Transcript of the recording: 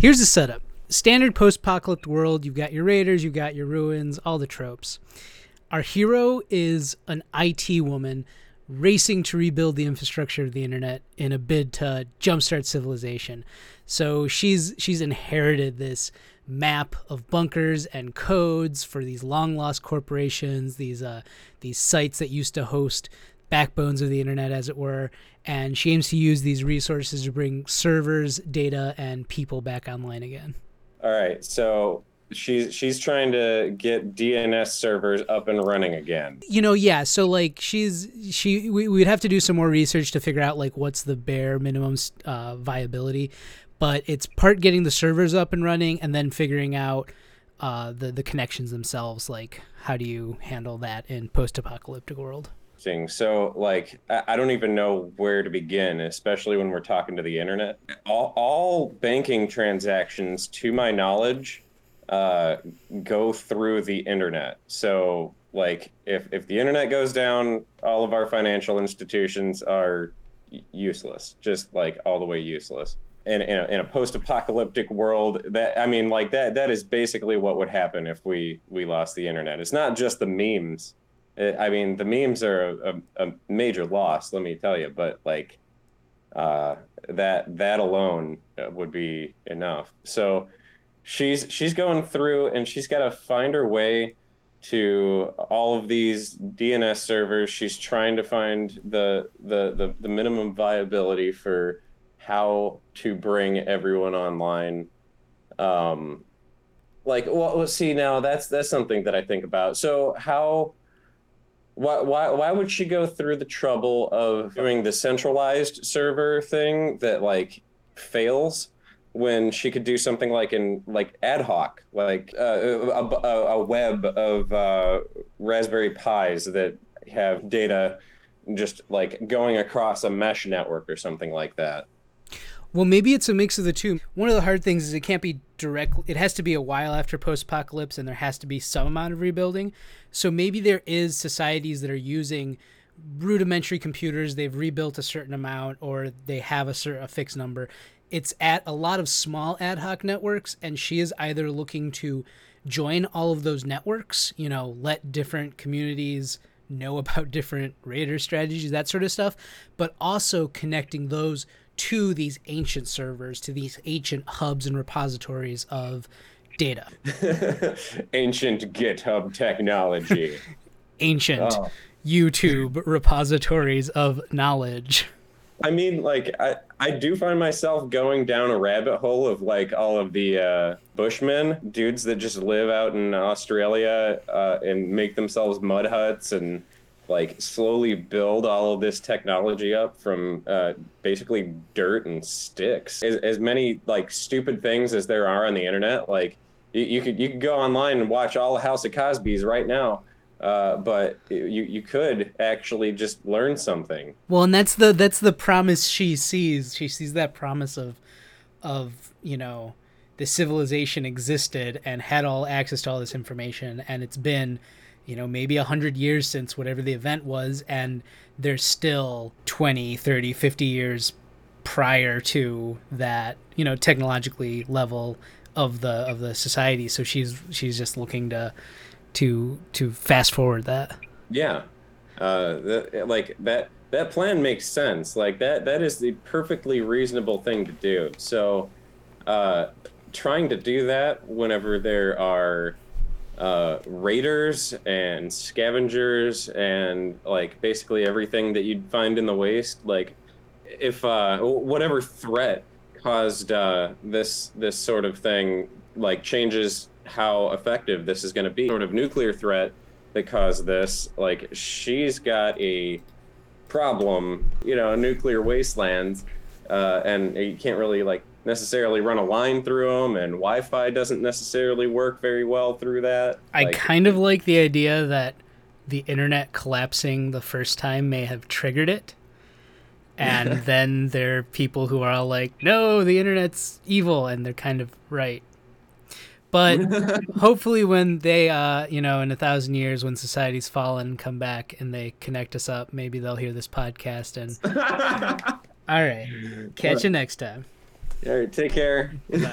Here's the setup. Standard post-apocalyptic world. You've got your raiders, you've got your ruins, all the tropes. Our hero is an IT woman racing to rebuild the infrastructure of the internet in a bid to jumpstart civilization. So she's inherited this map of bunkers and codes for these long-lost corporations, these sites that used to host backbones of the internet, as it were, and she aims to use these resources to bring servers, data, and people back online again. All right, so she's trying to get DNS servers up and running again. Yeah. So like we'd have to do some more research to figure out like what's the bare minimum viability, but it's part getting the servers up and running and then figuring out the connections themselves. Like how do you handle that in post-apocalyptic world? So like I don't even know where to begin, especially when we're talking to the internet. All banking transactions, to my knowledge, go through the internet. So like if the internet goes down, all of our financial institutions are useless, just like all the way useless. And in a post-apocalyptic world, that is basically what would happen if we lost the internet. It's not just the memes. The memes are a major loss, let me tell you, but like that alone would be enough. So she's going through and she's got to find her way to all of these DNS servers. She's trying to find the minimum viability for how to bring everyone online. Let's see, now that's something that I think about. So why would she go through the trouble of doing the centralized server thing that like fails when she could do something like ad hoc, like a web of Raspberry Pis that have data just like going across a mesh network or something like that? Well, maybe it's a mix of the two. One of the hard things is it can't be direct. It has to be a while after post-apocalypse, and there has to be some amount of rebuilding. So maybe there is societies that are using rudimentary computers. They've rebuilt a certain amount, or they have a fixed number. It's at a lot of small ad hoc networks, and she is either looking to join all of those networks, let different communities know about different raider strategies, that sort of stuff, but also connecting those to these ancient servers, to these ancient hubs and repositories of data. Ancient GitHub technology. Ancient YouTube repositories of knowledge. I mean, like, I do find myself going down a rabbit hole of like all of the Bushmen, dudes that just live out in Australia and make themselves mud huts and like slowly build all of this technology up from basically dirt and sticks. As many like stupid things as there are on the internet, like you could go online and watch all of House of Cosby's right now, but you could actually just learn something. Well, and that's the promise she sees. She sees that promise of the civilization existed and had all access to all this information, and it's been maybe 100 years since whatever the event was, and there's still 20, 30, 50 years prior to that, technologically level of the society. So she's just looking to fast forward that. Yeah. That plan makes sense. Like that is the perfectly reasonable thing to do. So trying to do that whenever there are raiders and scavengers and like basically everything that you'd find in the waste, like if whatever threat caused this sort of thing like changes how effective this is going to be. Sort of nuclear threat that caused this, like she's got a problem, a nuclear wasteland, and you can't really like necessarily run a line through them, and Wi-Fi doesn't necessarily work very well through that. I kind of like the idea that the internet collapsing the first time may have triggered it, and then there are people who are all like, no, the internet's evil, and they're kind of right. But hopefully when they, in 1,000 years, when society's fallen, come back and they connect us up, maybe they'll hear this podcast. And all right, catch you next time. All right, take care. Bye.